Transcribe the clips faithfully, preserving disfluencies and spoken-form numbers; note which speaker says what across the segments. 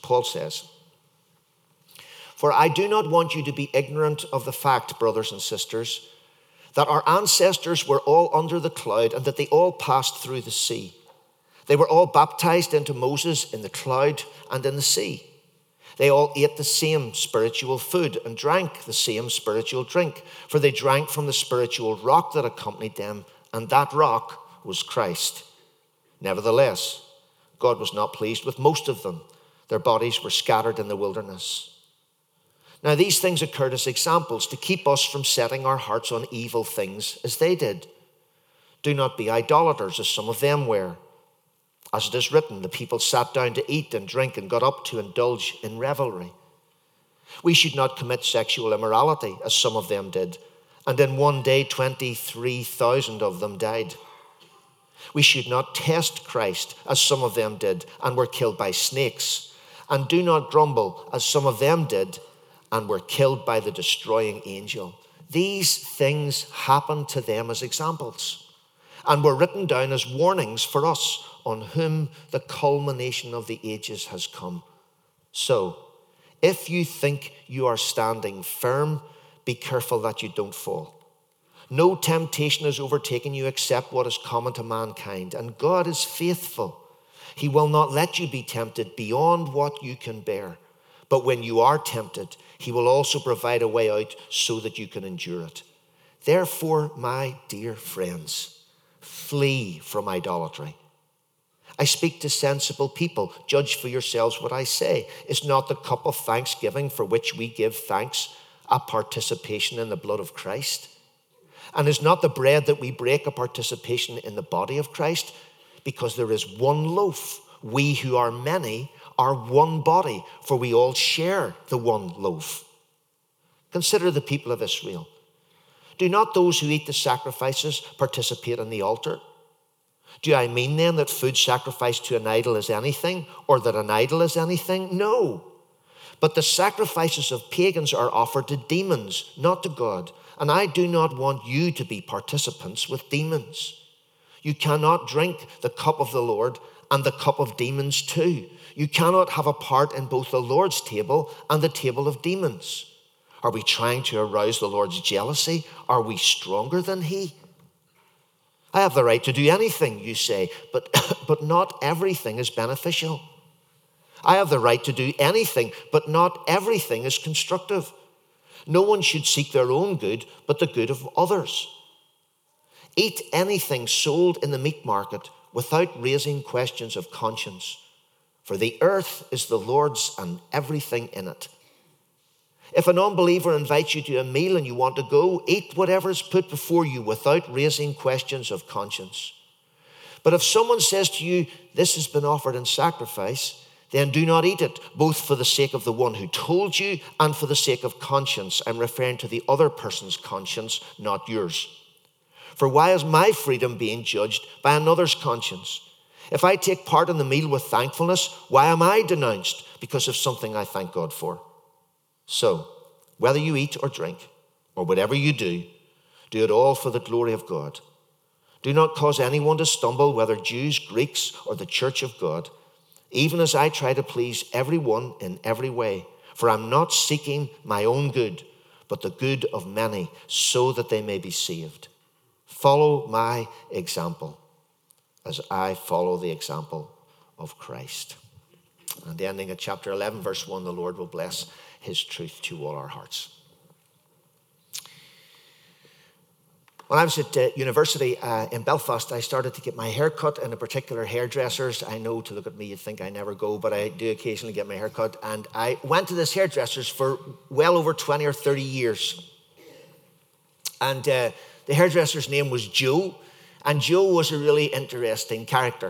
Speaker 1: Paul says, "For I do not want you to be ignorant of the fact, brothers and sisters, that our ancestors were all under the cloud and that they all passed through the sea. They were all baptized into Moses in the cloud and in the sea. They all ate the same spiritual food and drank the same spiritual drink, for they drank from the spiritual rock that accompanied them, and that rock was Christ. Nevertheless, God was not pleased with most of them. Their bodies were scattered in the wilderness." Now, these things occurred as examples to keep us from setting our hearts on evil things as they did. Do not be idolaters as some of them were. As it is written, the people sat down to eat and drink and got up to indulge in revelry. We should not commit sexual immorality as some of them did, and in one day twenty-three thousand of them died. We should not test Christ as some of them did and were killed by snakes, and do not grumble as some of them did and were killed by the destroying angel. These things happened to them as examples and were written down as warnings for us, on whom the culmination of the ages has come. So, if you think you are standing firm, be careful that you don't fall. No temptation has overtaken you except what is common to mankind, and God is faithful. He will not let you be tempted beyond what you can bear. But when you are tempted, he will also provide a way out so that you can endure it. Therefore, my dear friends, flee from idolatry. I speak to sensible people. Judge for yourselves what I say. Is not the cup of thanksgiving for which we give thanks a participation in the blood of Christ? And is not the bread that we break a participation in the body of Christ? Because there is one loaf. We who are many are one body, for we all share the one loaf. Consider the people of Israel. Do not those who eat the sacrifices participate in the altar? Do I mean then that food sacrificed to an idol is anything, or that an idol is anything? No. But the sacrifices of pagans are offered to demons, not to God. And I do not want you to be participants with demons. You cannot drink the cup of the Lord and the cup of demons too. You cannot have a part in both the Lord's table and the table of demons. Are we trying to arouse the Lord's jealousy? Are we stronger than he? I have the right to do anything, you say, but, but not everything is beneficial. I have the right to do anything, but not everything is constructive. No one should seek their own good, but the good of others. Eat anything sold in the meat market without raising questions of conscience, for the earth is the Lord's and everything in it. If an unbeliever invites you to a meal and you want to go, eat whatever is put before you without raising questions of conscience. But if someone says to you, this has been offered in sacrifice, then do not eat it, both for the sake of the one who told you and for the sake of conscience. I'm referring to the other person's conscience, not yours. For why is my freedom being judged by another's conscience? If I take part in the meal with thankfulness, why am I denounced because of something I thank God for? So, whether you eat or drink, or whatever you do, do it all for the glory of God. Do not cause anyone to stumble, whether Jews, Greeks, or the church of God, even as I try to please everyone in every way. For I'm not seeking my own good, but the good of many, so that they may be saved. Follow my example as I follow the example of Christ. And ending at chapter eleven, verse one, the Lord will bless his truth to all our hearts. When I was at uh, university uh, in Belfast, I started to get my hair cut in a particular hairdresser's. I know, to look at me, you'd think I never go, but I do occasionally get my hair cut. And I went to this hairdresser's for well over twenty or thirty years. And uh, the hairdresser's name was Joe, and Joe was a really interesting character.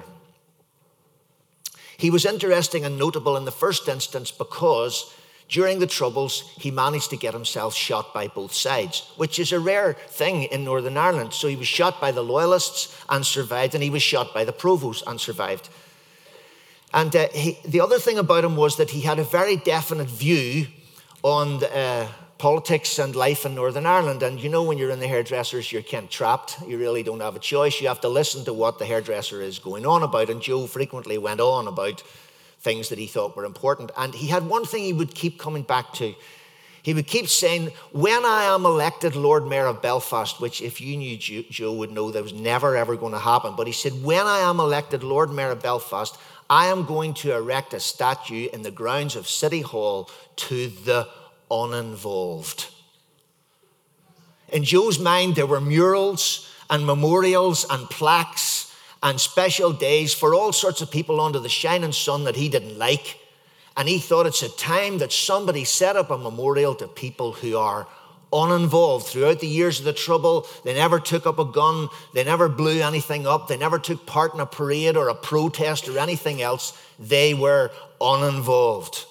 Speaker 1: He was interesting and notable in the first instance because during the Troubles, he managed to get himself shot by both sides, which is a rare thing in Northern Ireland. So he was shot by the Loyalists and survived, and he was shot by the Provost and survived. And uh, he, the other thing about him was that he had a very definite view on the, uh, politics and life in Northern Ireland. And you know, when you're in the hairdressers, you're kind of trapped. You really don't have a choice. You have to listen to what the hairdresser is going on about. And Joe frequently went on about things that he thought were important. And he had one thing he would keep coming back to. He would keep saying, when I am elected Lord Mayor of Belfast, which if you knew Joe, Joe would know that was never ever going to happen. But he said, when I am elected Lord Mayor of Belfast, I am going to erect a statue in the grounds of City Hall to the uninvolved. In Joe's mind, there were murals and memorials and plaques and special days for all sorts of people under the shining sun that he didn't like. And he thought it's a time that somebody set up a memorial to people who are uninvolved. Throughout the years of the Trouble, they never took up a gun, they never blew anything up, they never took part in a parade or a protest or anything else. They were uninvolved.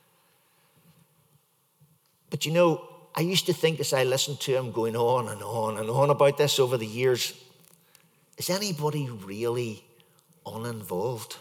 Speaker 1: But you know, I used to think as I listened to him going on and on and on about this over the years, is anybody really uninvolved?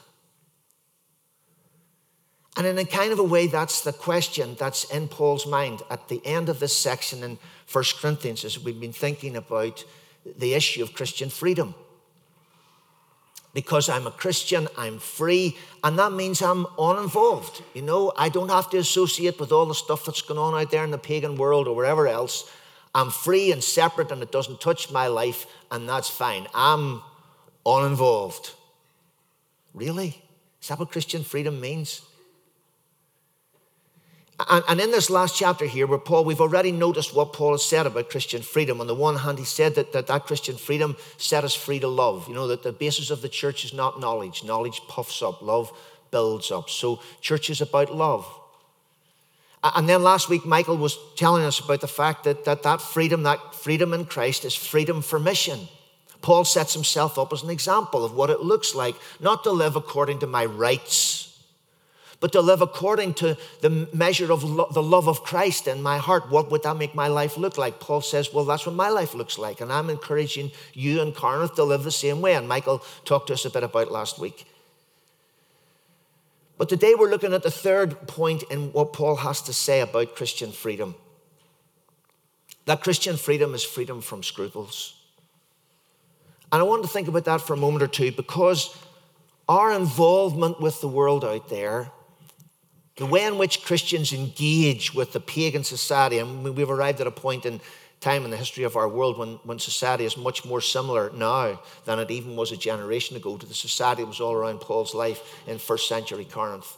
Speaker 1: And in a kind of a way, that's the question that's in Paul's mind at the end of this section in First Corinthians, as we've been thinking about the issue of Christian freedom. Because I'm a Christian, I'm free, and that means I'm uninvolved. You know, I don't have to associate with all the stuff that's going on out there in the pagan world or wherever else. I'm free and separate, and it doesn't touch my life, and that's fine. I'm uninvolved. Really? Is that what Christian freedom means? And, and in this last chapter here, where Paul, we've already noticed what Paul has said about Christian freedom. On the one hand, he said that that, that Christian freedom set us free to love. You know, that the basis of the church is not knowledge. Knowledge puffs up. Love builds up. So church is about love. And then last week, Michael was telling us about the fact that that, that freedom, that freedom in Christ is freedom for mission. Paul sets himself up as an example of what it looks like, not to live according to my rights, but to live according to the measure of lo- the love of Christ in my heart. What would that make my life look like? Paul says, well, that's what my life looks like. And I'm encouraging you and Corinth to live the same way. And Michael talked to us a bit about last week. But today we're looking at the third point in what Paul has to say about Christian freedom. That Christian freedom is freedom from scruples. And I want to think about that for a moment or two, because our involvement with the world out there, the way in which Christians engage with the pagan society, and we've arrived at a point in time in the history of our world when, when society is much more similar now than it even was a generation ago to the society that was all around Paul's life in first century Corinth.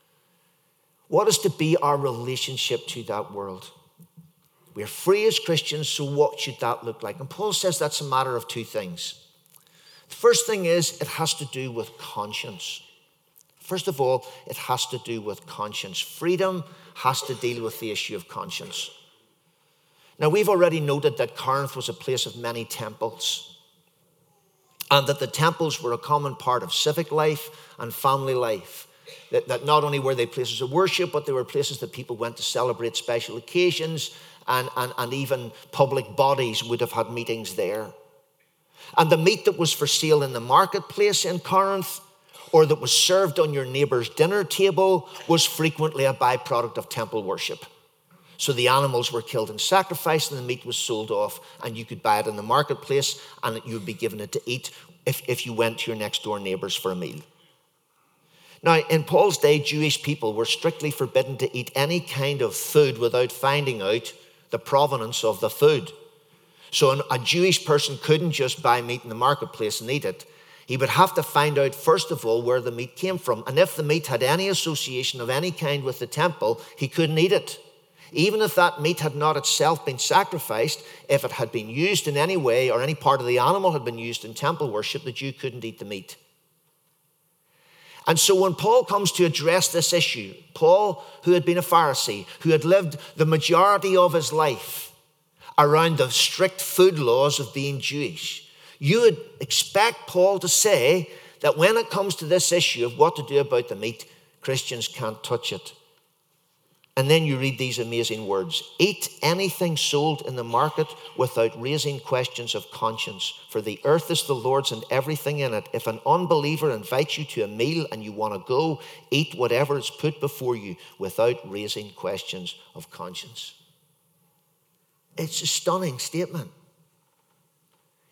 Speaker 1: What is to be our relationship to that world? We're free as Christians, so what should that look like? And Paul says that's a matter of two things. The first thing is it has to do with conscience. First of all, it has to do with conscience. Freedom has to deal with the issue of conscience. Now, we've already noted that Corinth was a place of many temples, and that the temples were a common part of civic life and family life. That, that not only were they places of worship, but they were places that people went to celebrate special occasions, and, and, and even public bodies would have had meetings there. And the meat that was for sale in the marketplace in Corinth, or that was served on your neighbor's dinner table, was frequently a byproduct of temple worship. So the animals were killed in sacrifice, and the meat was sold off, and you could buy it in the marketplace, and you would be given it to eat if, if you went to your next door neighbors for a meal. Now, in Paul's day, Jewish people were strictly forbidden to eat any kind of food without finding out the provenance of the food. So a Jewish person couldn't just buy meat in the marketplace and eat it. He would have to find out, first of all, where the meat came from. And if the meat had any association of any kind with the temple, he couldn't eat it. Even if that meat had not itself been sacrificed, if it had been used in any way or any part of the animal had been used in temple worship, the Jew couldn't eat the meat. And so when Paul comes to address this issue, Paul, who had been a Pharisee, who had lived the majority of his life around the strict food laws of being Jewish, you would expect Paul to say that when it comes to this issue of what to do about the meat, Christians can't touch it. And then you read these amazing words: eat anything sold in the market without raising questions of conscience, for the earth is the Lord's and everything in it. If an unbeliever invites you to a meal and you want to go, eat whatever is put before you without raising questions of conscience. It's a stunning statement.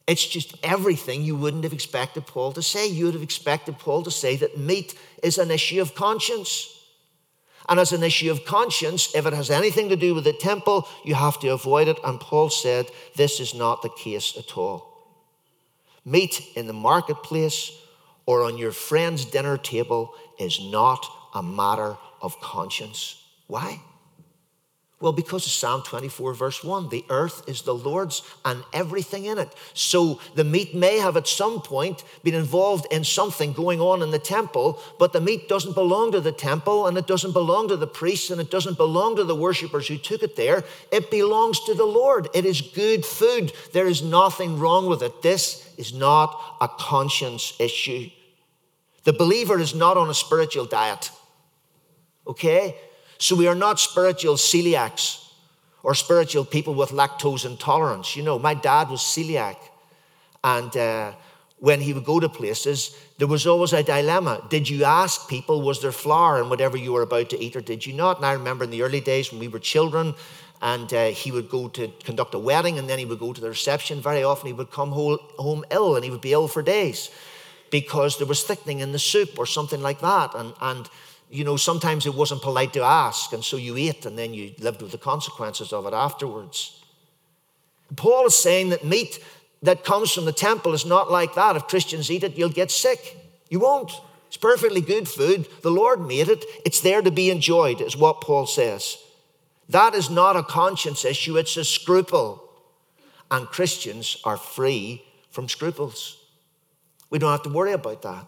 Speaker 1: It's just everything you wouldn't have expected Paul to say. You would have expected Paul to say that meat is an issue of conscience. And as an issue of conscience, if it has anything to do with the temple, you have to avoid it. And Paul said this is not the case at all. Meat in the marketplace or on your friend's dinner table is not a matter of conscience. Why? Well, because of Psalm twenty-four, verse one. The earth is the Lord's and everything in it. So the meat may have at some point been involved in something going on in the temple, but the meat doesn't belong to the temple, and it doesn't belong to the priests, and it doesn't belong to the worshipers who took it there. It belongs to the Lord. It is good food. There is nothing wrong with it. This is not a conscience issue. The believer is not on a spiritual diet. Okay? So we are not spiritual celiacs or spiritual people with lactose intolerance. You know, my dad was celiac. And uh, when he would go to places, there was always a dilemma. Did you ask people, was there flour in whatever you were about to eat, or did you not? And I remember in the early days when we were children, and uh, he would go to conduct a wedding, and then he would go to the reception. Very often he would come home ill, and he would be ill for days because there was thickening in the soup or something like that. And, and you know, sometimes it wasn't polite to ask, and so you ate, and then you lived with the consequences of it afterwards. Paul is saying that meat that comes from the temple is not like that. If Christians eat it, you'll get sick. You won't. It's perfectly good food. The Lord made it. It's there to be enjoyed, is what Paul says. That is not a conscience issue. It's a scruple. And Christians are free from scruples. We don't have to worry about that.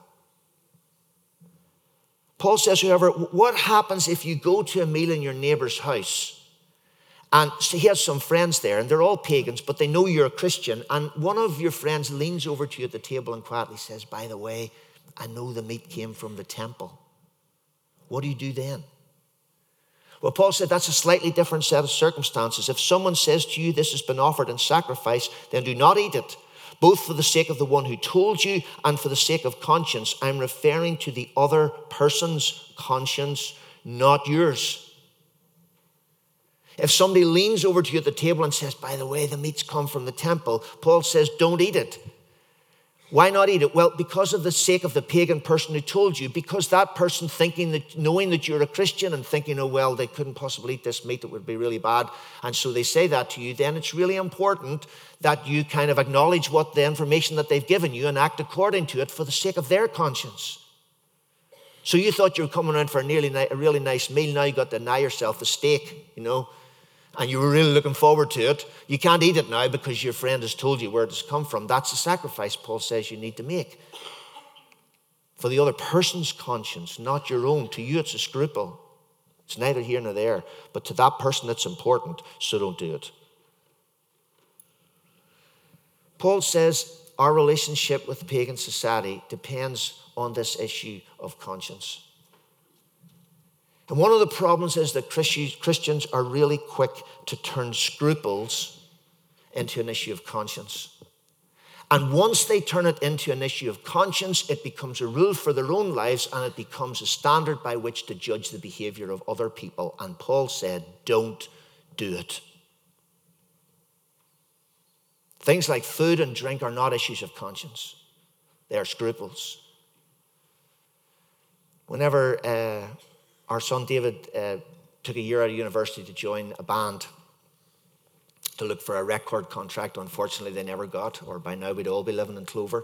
Speaker 1: Paul says, however, what happens if you go to a meal in your neighbor's house? And so he has some friends there, and they're all pagans, but they know you're a Christian. And one of your friends leans over to you at the table and quietly says, by the way, I know the meat came from the temple. What do you do then? Well, Paul said that's a slightly different set of circumstances. If someone says to you, this has been offered in sacrifice, then do not eat it, both for the sake of the one who told you and for the sake of conscience. I'm referring to the other person's conscience, not yours. If somebody leans over to you at the table and says, by the way, the meat's come from the temple, Paul says, don't eat it. Why not eat it? Well, because of the sake of the pagan person who told you, because that person thinking that, knowing that you're a Christian and thinking, oh, well, they couldn't possibly eat this meat, it would be really bad. And so they say that to you, then it's really important that you kind of acknowledge what the information that they've given you and act according to it for the sake of their conscience. So you thought you were coming around for a, nearly, a really nice meal. Now you got to deny yourself the steak, you know, and you were really looking forward to it. You can't eat it now because your friend has told you where it has come from. That's the sacrifice Paul says you need to make. For the other person's conscience, not your own. To you, it's a scruple. It's neither here nor there. But to that person, it's important, so don't do it. Paul says our relationship with pagan society depends on this issue of conscience. And one of the problems is that Christians are really quick to turn scruples into an issue of conscience. And once they turn it into an issue of conscience, it becomes a rule for their own lives, and it becomes a standard by which to judge the behavior of other people. And Paul said, don't do it. Things like food and drink are not issues of conscience. They are scruples. Whenever uh, our son David uh, took a year out of university to join a band to look for a record contract, unfortunately they never got, or by now we'd all be living in clover.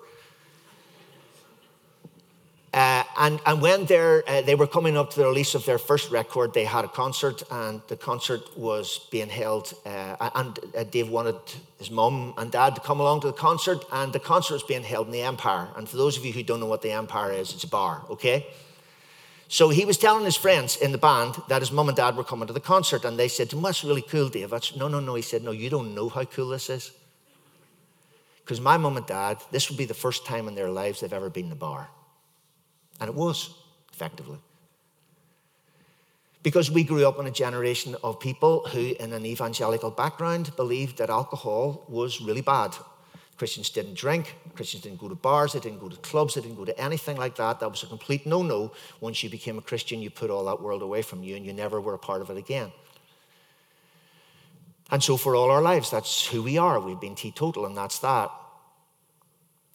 Speaker 1: Uh, and, and when uh, they were coming up to the release of their first record, they had a concert, and the concert was being held, uh, and uh, Dave wanted his mum and dad to come along to the concert, and the concert was being held in the Empire. And for those of you who don't know what the Empire is, it's a bar, okay? So he was telling his friends in the band that his mum and dad were coming to the concert, and they said to him, that's really cool, Dave. That's, no, no, no. He said, no, you don't know how cool this is. Because my mum and dad, this would be the first time in their lives they've ever been in a bar. And it was, effectively. Because we grew up in a generation of people who, in an evangelical background, believed that alcohol was really bad. Christians didn't drink, Christians didn't go to bars, they didn't go to clubs, they didn't go to anything like that. That was a complete no-no. Once you became a Christian, you put all that world away from you and you never were a part of it again. And so for all our lives, that's who we are. We've been teetotal, and that's that.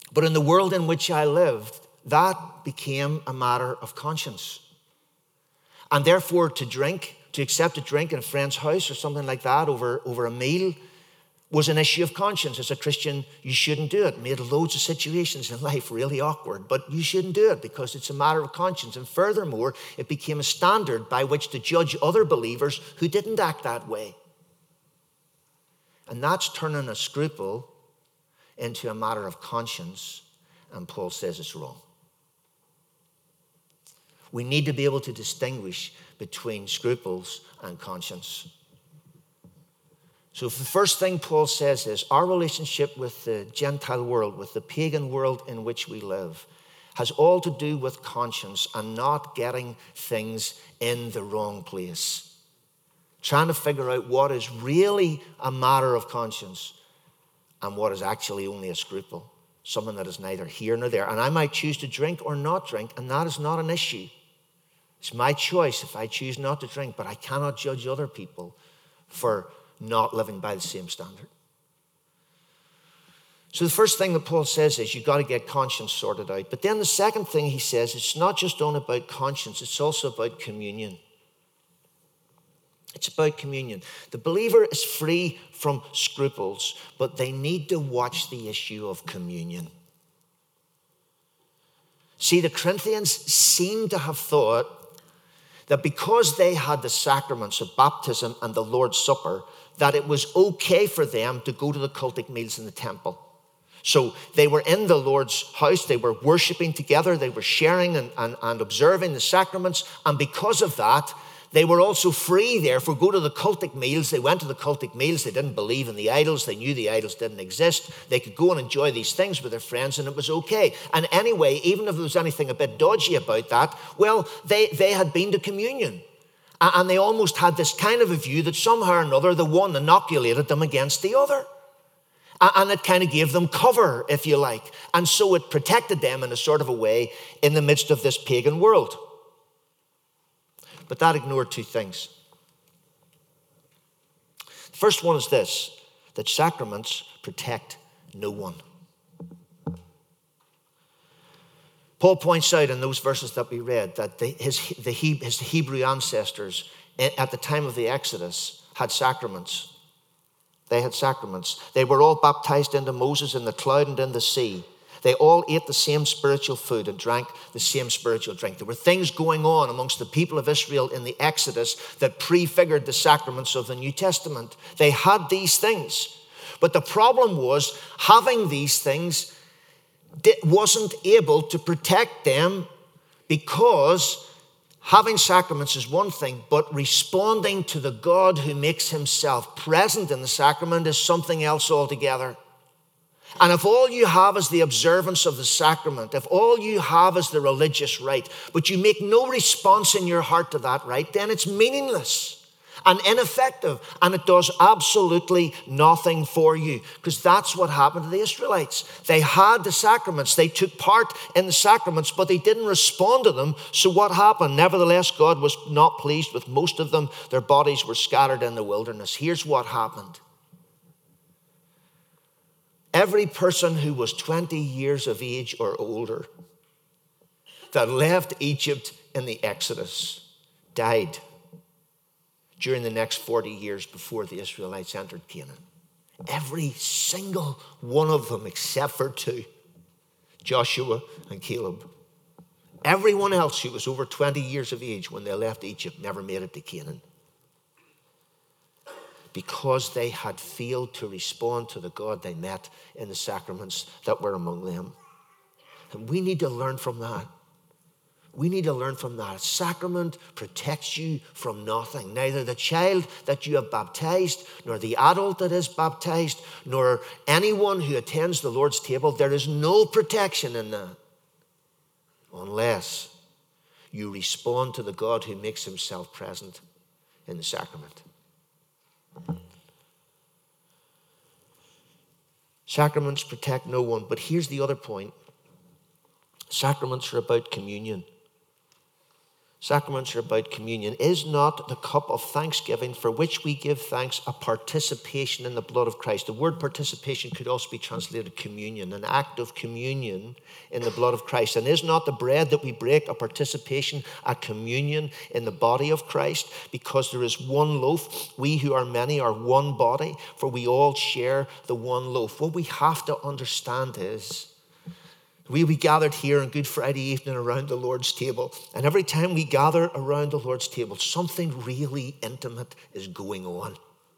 Speaker 1: But in the world in which I lived, that became a matter of conscience. And therefore, to drink, to accept a drink in a friend's house or something like that over, over a meal was an issue of conscience. As a Christian, you shouldn't do it. It made loads of situations in life really awkward, but you shouldn't do it because it's a matter of conscience. And furthermore, it became a standard by which to judge other believers who didn't act that way. And that's turning a scruple into a matter of conscience, and Paul says it's wrong. We need to be able to distinguish between scruples and conscience. So the first thing Paul says is our relationship with the Gentile world, with the pagan world in which we live, has all to do with conscience and not getting things in the wrong place. Trying to figure out what is really a matter of conscience and what is actually only a scruple, something that is neither here nor there. And I might choose to drink or not drink, and that is not an issue. It's my choice if I choose not to drink, but I cannot judge other people for not living by the same standard. So the first thing that Paul says is you've got to get conscience sorted out. But then the second thing he says, it's not just on about conscience, it's also about communion. It's about communion. The believer is free from scruples, but they need to watch the issue of communion. See, the Corinthians seem to have thought that because they had the sacraments of baptism and the Lord's Supper, that it was okay for them to go to the cultic meals in the temple. So they were in the Lord's house, they were worshiping together, they were sharing and, and, and observing the sacraments, and because of that, they were also free there for go to the cultic meals. They went to the cultic meals. They didn't believe in the idols. They knew the idols didn't exist. They could go and enjoy these things with their friends, and it was okay. And anyway, even if there was anything a bit dodgy about that, well, they, they had been to communion. And they almost had this kind of a view that somehow or another the one inoculated them against the other. And it kind of gave them cover, if you like. And so it protected them in a sort of a way in the midst of this pagan world. But that ignored two things. The first one is this, that sacraments protect no one. Paul points out in those verses that we read that the, his, the, his Hebrew ancestors at the time of the Exodus had sacraments. They had sacraments. They were all baptized into Moses in the cloud and in the sea. They all ate the same spiritual food and drank the same spiritual drink. There were things going on amongst the people of Israel in the Exodus that prefigured the sacraments of the New Testament. They had these things. But the problem was having these things wasn't able to protect them, because having sacraments is one thing, but responding to the God who makes himself present in the sacrament is something else altogether. And if all you have is the observance of the sacrament, if all you have is the religious rite, but you make no response in your heart to that rite, then it's meaningless and ineffective, and it does absolutely nothing for you, because that's what happened to the Israelites. They had the sacraments, they took part in the sacraments, but they didn't respond to them. So what happened? Nevertheless, God was not pleased with most of them. Their bodies were scattered in the wilderness. Here's what happened. Every person who was twenty years of age or older that left Egypt in the Exodus died during the next forty years before the Israelites entered Canaan. Every single one of them except for two, Joshua and Caleb. Everyone else who was over twenty years of age when they left Egypt never made it to Canaan, because they had failed to respond to the God they met in the sacraments that were among them. And we need to learn from that. We need to learn from that. A sacrament protects you from nothing. Neither the child that you have baptized, nor the adult that is baptized, nor anyone who attends the Lord's table. There is no protection in that, unless you respond to the God who makes himself present in the sacrament. Sacraments protect no one. But here's the other point. Sacraments are about communion. Sacraments are about communion. Is not the cup of thanksgiving for which we give thanks a participation in the blood of Christ? The word participation could also be translated communion, an act of communion in the blood of Christ. And is not the bread that we break a participation, a communion in the body of Christ? Because there is one loaf, we who are many are one body, for we all share the one loaf. What we have to understand is, we we gathered here on Good Friday evening around the Lord's table. And every time we gather around the Lord's table, something really intimate is going on.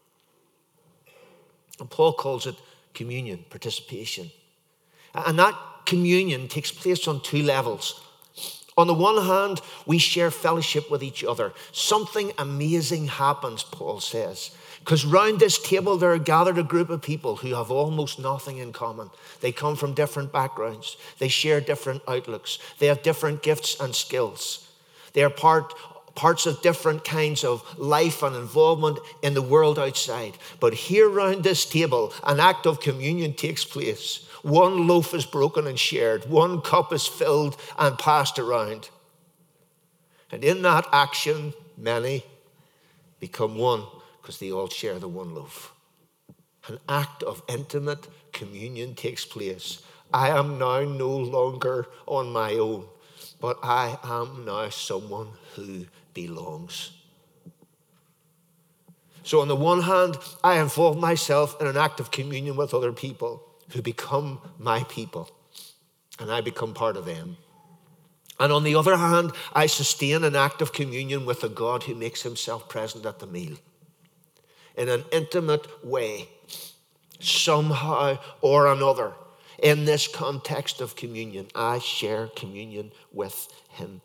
Speaker 1: And Paul calls it communion, participation. And that communion takes place on two levels. On the one hand, we share fellowship with each other. Something amazing happens, Paul says. Because round this table there are gathered a group of people who have almost nothing in common. They come from different backgrounds. They share different outlooks. They have different gifts and skills. They are part, parts of different kinds of life and involvement in the world outside. But here round this table, an act of communion takes place. One loaf is broken and shared. One cup is filled and passed around. And in that action, many become one, because they all share the one loaf. An act of intimate communion takes place. I am now no longer on my own, but I am now someone who belongs. So on the one hand, I involve myself in an act of communion with other people who become my people, and I become part of them. And on the other hand, I sustain an act of communion with a God who makes himself present at the meal. In an intimate way, somehow or another, in this context of communion, I share communion with him.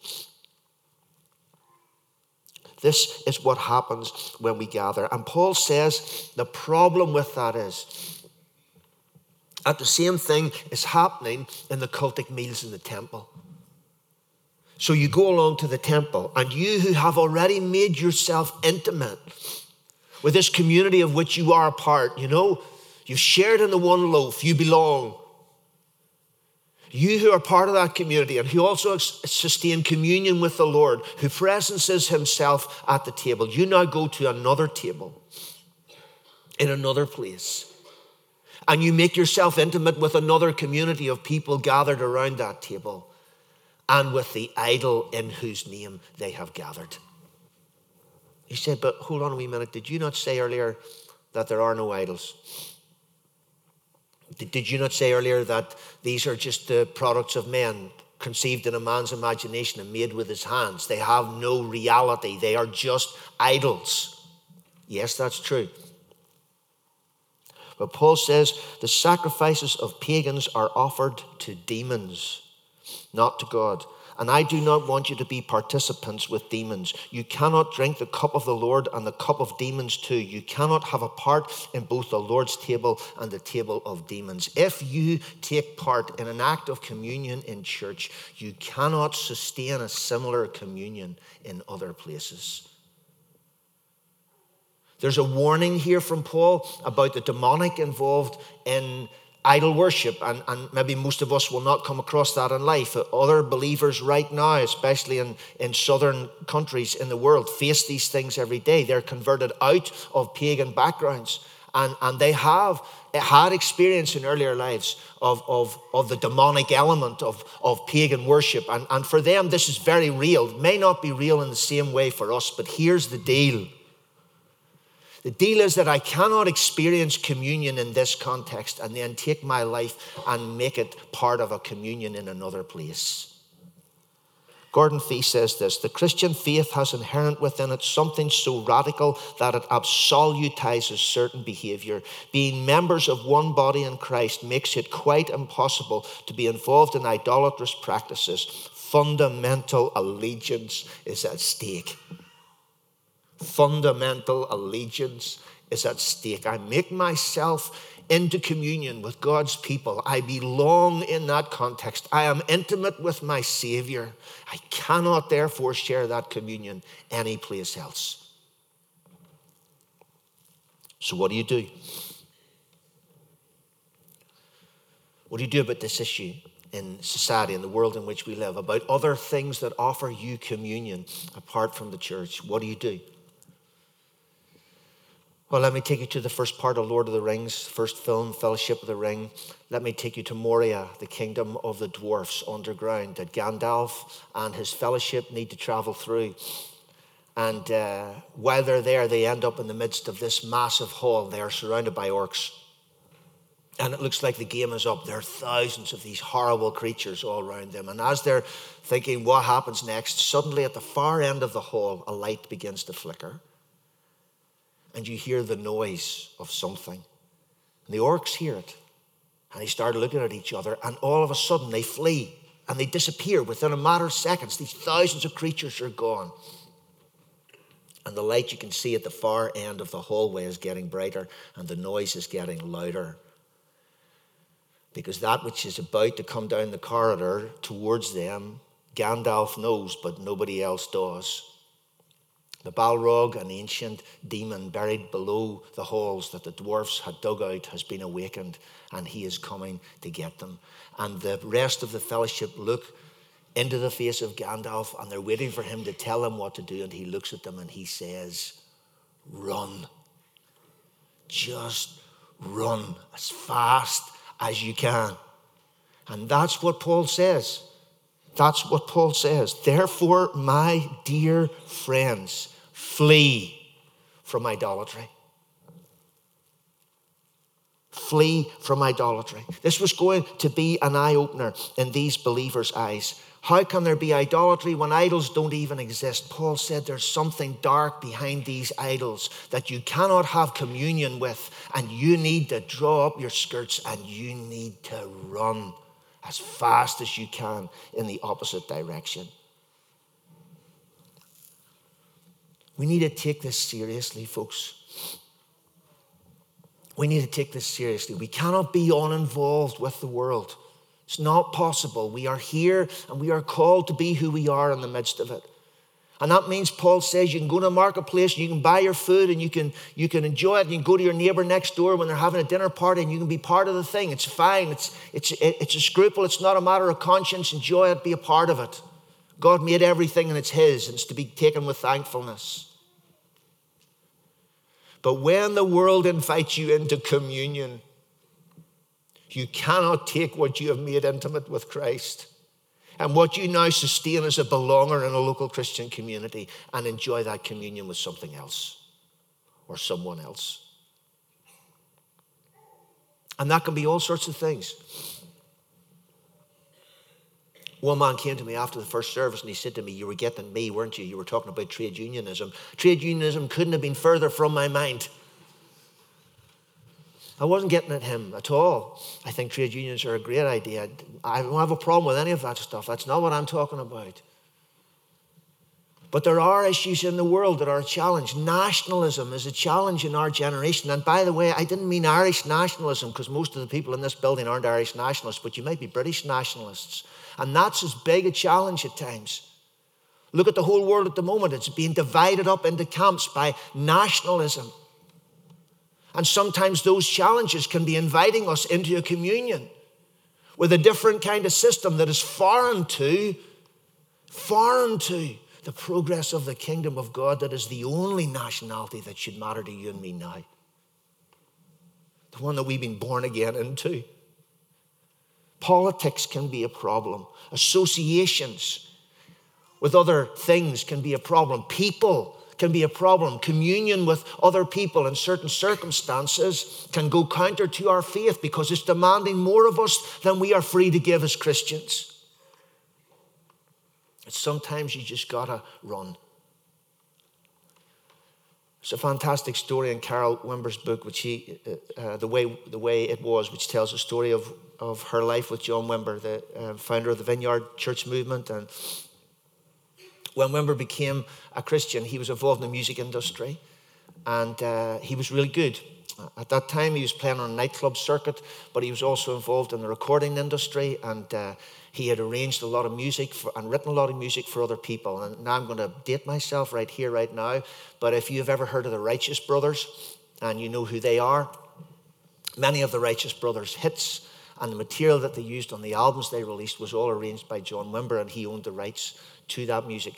Speaker 1: This is what happens when we gather. And Paul says the problem with that is that the same thing is happening in the cultic meals in the temple. So you go along to the temple, and you who have already made yourself intimate with this community of which you are a part, you know, you've shared in the one loaf, you belong. You who are part of that community and who also sustain communion with the Lord, who presences himself at the table, you now go to another table in another place. And you make yourself intimate with another community of people gathered around that table and with the idol in whose name they have gathered. He said, but hold on a wee minute. Did you not say earlier that there are no idols? Did, did you not say earlier that these are just the products of men, conceived in a man's imagination and made with his hands? They have no reality. They are just idols. Yes, that's true. But Paul says the sacrifices of pagans are offered to demons, not to God. And I do not want you to be participants with demons. You cannot drink the cup of the Lord and the cup of demons too. You cannot have a part in both the Lord's table and the table of demons. If you take part in an act of communion in church, you cannot sustain a similar communion in other places. There's a warning here from Paul about the demonic involved in idol worship, and, and maybe most of us will not come across that in life. Other believers right now, especially in, in southern countries in the world, face these things every day. They're converted out of pagan backgrounds, and, and they have had experience in earlier lives of, of, of the demonic element of, of pagan worship. And, and for them, this is very real. It may not be real in the same way for us, but here's the deal. The deal is that I cannot experience communion in this context and then take my life and make it part of a communion in another place. Gordon Fee says this: the Christian faith has inherent within it something so radical that it absolutizes certain behavior. Being members of one body in Christ makes it quite impossible to be involved in idolatrous practices. Fundamental allegiance is at stake. Fundamental allegiance is at stake. I make myself into communion with God's people. I belong in that context. I am intimate with my Savior. I cannot therefore share that communion anyplace else. So what do you do? What do you do about this issue? in society, in the world in which we live, about other things that offer you communion apart from the church, what do you do? Well, let me take you to the first part of Lord of the Rings, first film, Fellowship of the Ring. Let me take you to Moria, the kingdom of the dwarfs underground that Gandalf and his fellowship need to travel through. And uh, while they're there, they end up in the midst of this massive hall. They are surrounded by orcs. And it looks like the game is up. There are thousands of these horrible creatures all around them. And as they're thinking what happens next, suddenly at the far end of the hall, a light begins to flicker. And you hear the noise of something. And the orcs hear it. And they start looking at each other. And all of a sudden they flee. And they disappear within a matter of seconds. These thousands of creatures are gone. And the light you can see at the far end of the hallway is getting brighter. And the noise is getting louder. Because that which is about to come down the corridor towards them, Gandalf knows, but nobody else does. The Balrog, an ancient demon buried below the halls that the dwarfs had dug out, has been awakened, and he is coming to get them. And the rest of the fellowship look into the face of Gandalf, and they're waiting for him to tell them what to do, and he looks at them and he says, run. Just run as fast as you can. And that's what Paul says. That's what Paul says. Therefore, my dear friends, flee from idolatry. Flee from idolatry. This was going to be an eye-opener in these believers' eyes. How can there be idolatry when idols don't even exist? Paul said there's something dark behind these idols that you cannot have communion with, and you need to draw up your skirts and you need to run as fast as you can in the opposite direction. We need to take this seriously, folks. We need to take this seriously. We cannot be uninvolved with the world. It's not possible. We are here and we are called to be who we are in the midst of it. And that means Paul says you can go to a marketplace and you can buy your food and you can, you can enjoy it. And you can go to your neighbor next door when they're having a dinner party and you can be part of the thing. It's fine. It's, it's, it's a scruple. It's not a matter of conscience. Enjoy it. Be a part of it. God made everything and it's his. And it's to be taken with thankfulness. But when the world invites you into communion, you cannot take what you have made intimate with Christ and what you now sustain as a belonger in a local Christian community and enjoy that communion with something else or someone else. And that can be all sorts of things. One man came to me after the first service and he said to me, you were getting me, weren't you? You were talking about trade unionism. Trade unionism couldn't have been further from my mind. I wasn't getting at him at all. I think trade unions are a great idea. I don't have a problem with any of that stuff. That's not what I'm talking about. But there are issues in the world that are a challenge. Nationalism is a challenge in our generation. And by the way, I didn't mean Irish nationalism because most of the people in this building aren't Irish nationalists, but you might be British nationalists. And that's as big a challenge at times. Look at the whole world at the moment. It's being divided up into camps by nationalism. And sometimes those challenges can be inviting us into a communion with a different kind of system that is foreign to, foreign to the progress of the kingdom of God that is the only nationality that should matter to you and me now. The one that we've been born again into. Politics can be a problem. Associations with other things can be a problem. People can be a problem. Communion with other people in certain circumstances can go counter to our faith because it's demanding more of us than we are free to give as Christians. And sometimes you just gotta run. It's a fantastic story in Carol Wimber's book, which he, uh, the way the way it was, which tells the story of, of her life with John Wimber, the uh, founder of the Vineyard Church movement. And when Wimber became a Christian, he was involved in the music industry, and uh, he was really good. At that time, he was playing on a nightclub circuit, but he was also involved in the recording industry, and uh, he had arranged a lot of music for, and written a lot of music for other people. And now I'm going to date myself right here, right now, but if you've ever heard of the Righteous Brothers, and you know who they are, many of the Righteous Brothers' hits And the material that they used on the albums they released was all arranged by John Wimber, and he owned the rights to that music.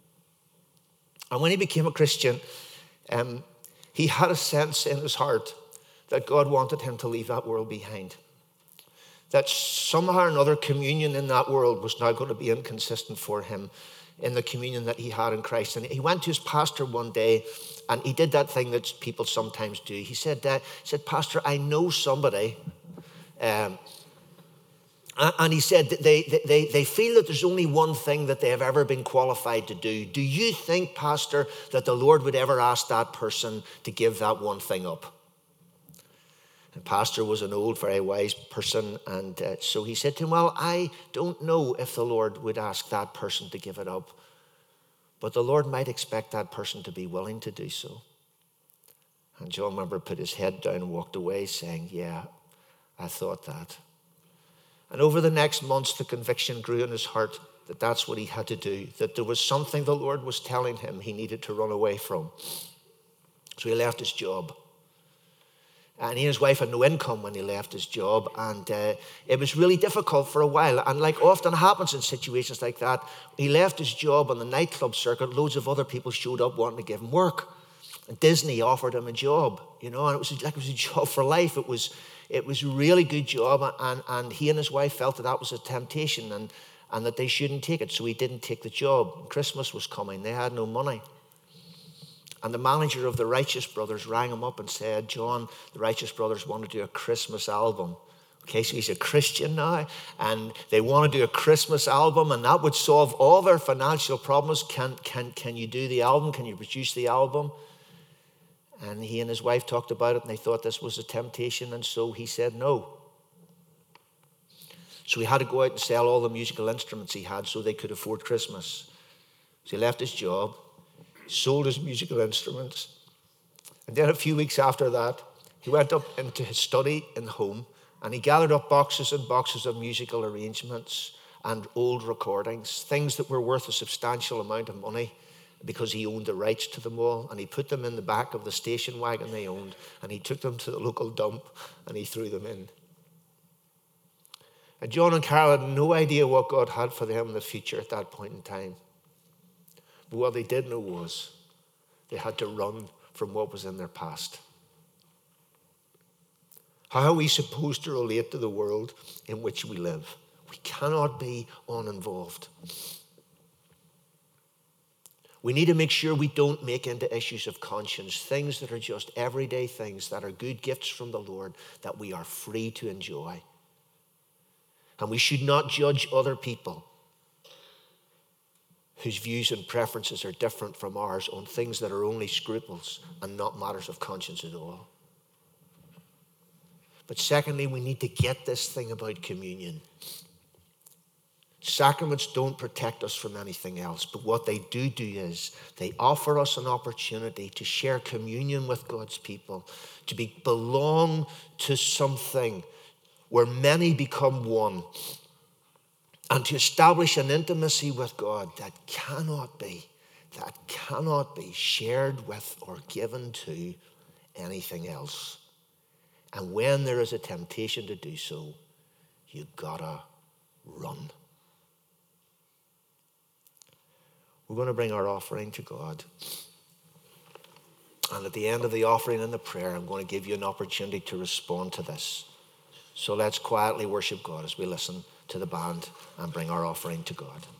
Speaker 1: And when he became a Christian, um, he had a sense in his heart that God wanted him to leave that world behind. That somehow or another communion in that world was now going to be inconsistent for him in the communion that he had in Christ. And he went to his pastor one day, and he did that thing that people sometimes do. He said, uh, he said, Pastor, I know somebody, um, and he said that they, they, they feel that there's only one thing that they have ever been qualified to do. Do you think, Pastor, that the Lord would ever ask that person to give that one thing up? The pastor was an old, very wise person, and uh, so he said to him, well, I don't know if the Lord would ask that person to give it up, but the Lord might expect that person to be willing to do so. And John Wimber put his head down and walked away saying, yeah, I thought that. And over the next months, the conviction grew in his heart that that's what he had to do, that there was something the Lord was telling him he needed to run away from. So he left his job. And he and his wife had no income when he left his job, and uh, it was really difficult for a while. And like often happens in situations like that, he left his job on the nightclub circuit. Loads of other people showed up wanting to give him work. And Disney offered him a job, you know, and it was like it was a job for life. It was it was a really good job, and, and he and his wife felt that that was a temptation and, and that they shouldn't take it, so he didn't take the job. Christmas was coming. They had no money. And the manager of the Righteous Brothers rang him up and said, John, the Righteous Brothers want to do a Christmas album. Okay, so he's a Christian now, and they want to do a Christmas album, and that would solve all their financial problems. Can, can, can you do the album? Can you produce the album? And he and his wife talked about it, and they thought this was a temptation, and so he said no. So he had to go out and sell all the musical instruments he had so they could afford Christmas. So he left his job, sold his musical instruments, and then a few weeks after that, he went up into his study in home, and he gathered up boxes and boxes of musical arrangements and old recordings, things that were worth a substantial amount of money because he owned the rights to them all, and he put them in the back of the station wagon they owned, and he took them to the local dump and he threw them in. And John and Carol had no idea what God had for them in the future at that point in time. But what they did know was they had to run from what was in their past. How are we supposed to relate to the world in which we live? We cannot be uninvolved. We need to make sure we don't make into issues of conscience things that are just everyday things that are good gifts from the Lord that we are free to enjoy. And we should not judge other people whose views and preferences are different from ours on things that are only scruples and not matters of conscience at all. But secondly, we need to get this thing about communion. Sacraments don't protect us from anything else, but what they do do is they offer us an opportunity to share communion with God's people, to be, belong to something where many become one, and to establish an intimacy with God that cannot be, that cannot be shared with or given to anything else. And when there is a temptation to do so, you gotta run. We're going to bring our offering to God. And at the end of the offering and the prayer, I'm going to give you an opportunity to respond to this. So let's quietly worship God as we listen to the band and bring our offering to God.